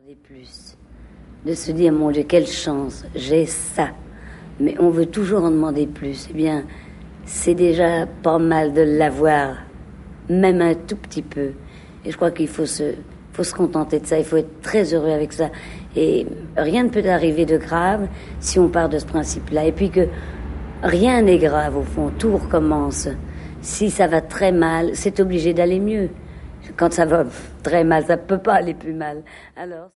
Des plus, de se dire, mon Dieu, quelle chance, j'ai ça. Mais on veut toujours en demander plus. Eh bien, c'est déjà pas mal de l'avoir, même un tout petit peu. Et je crois qu'il faut se contenter de ça, il faut être très heureux avec ça. Et rien ne peut arriver de grave si on part de ce principe-là. Et puis que rien n'est grave au fond, tout recommence. Si ça va très mal, c'est obligé d'aller mieux. Quand ça va très mal, ça peut pas aller plus mal. Alors